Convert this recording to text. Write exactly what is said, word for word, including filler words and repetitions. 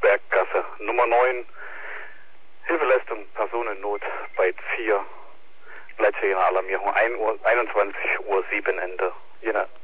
Berggasse Nummer neun. Hilfeleistung, Personennot bei vier. Leitstelle Alarmierung einundzwanzig Uhr sieben Ende. Jena.